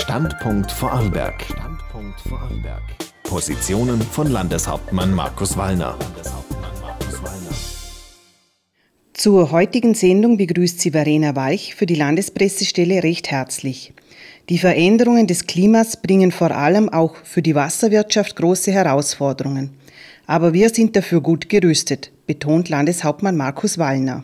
Standpunkt Vorarlberg. Positionen von Landeshauptmann Markus Wallner. Zur heutigen Sendung begrüßt sie Verena Walch für die Landespressestelle recht herzlich. Die Veränderungen des Klimas bringen vor allem auch für die Wasserwirtschaft große Herausforderungen. Aber wir sind dafür gut gerüstet, betont Landeshauptmann Markus Wallner.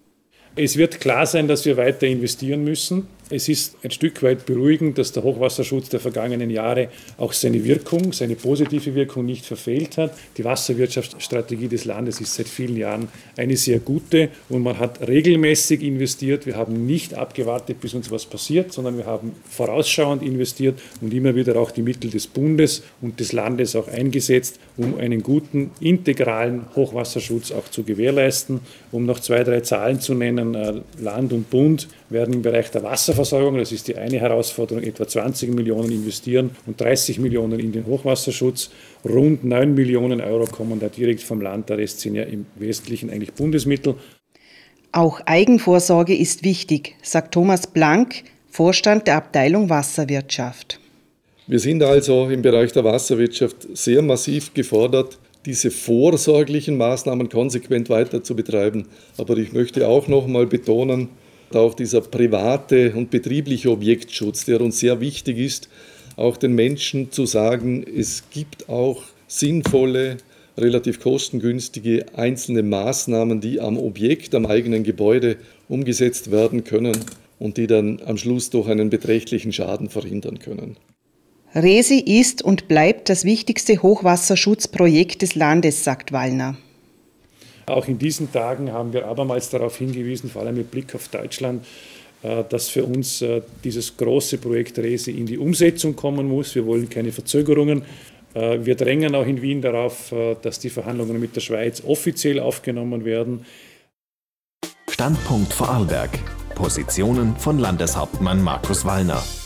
Es wird klar sein, dass wir weiter investieren müssen. Es ist ein Stück weit beruhigend, dass der Hochwasserschutz der vergangenen Jahre auch seine Wirkung, seine positive Wirkung nicht verfehlt hat. Die Wasserwirtschaftsstrategie des Landes ist seit vielen Jahren eine sehr gute und man hat regelmäßig investiert. Wir haben nicht abgewartet, bis uns was passiert, sondern wir haben vorausschauend investiert und immer wieder auch die Mittel des Bundes und des Landes auch eingesetzt, um einen guten, integralen Hochwasserschutz auch zu gewährleisten. Um noch 2, 3 Zahlen zu nennen, Land und Bund werden im Bereich der Wasserversorgung, das ist die eine Herausforderung, etwa 20 Millionen investieren und 30 Millionen in den Hochwasserschutz. Rund 9 Millionen Euro kommen da direkt vom Land, der Rest sind ja im Wesentlichen eigentlich Bundesmittel. Auch Eigenvorsorge ist wichtig, sagt Thomas Blank, Vorstand der Abteilung Wasserwirtschaft. Wir sind also im Bereich der Wasserwirtschaft sehr massiv gefordert, diese vorsorglichen Maßnahmen konsequent weiter zu betreiben. Aber ich möchte auch noch mal betonen, auch dieser private und betriebliche Objektschutz, der uns sehr wichtig ist, auch den Menschen zu sagen, es gibt auch sinnvolle, relativ kostengünstige einzelne Maßnahmen, die am Objekt, am eigenen Gebäude umgesetzt werden können und die dann am Schluss doch einen beträchtlichen Schaden verhindern können. Resi ist und bleibt das wichtigste Hochwasserschutzprojekt des Landes, sagt Wallner. Auch in diesen Tagen haben wir abermals darauf hingewiesen, vor allem mit Blick auf Deutschland, dass für uns dieses große Projekt Resi in die Umsetzung kommen muss. Wir wollen keine Verzögerungen. Wir drängen auch in Wien darauf, dass die Verhandlungen mit der Schweiz offiziell aufgenommen werden. Standpunkt Vorarlberg. Positionen von Landeshauptmann Markus Wallner.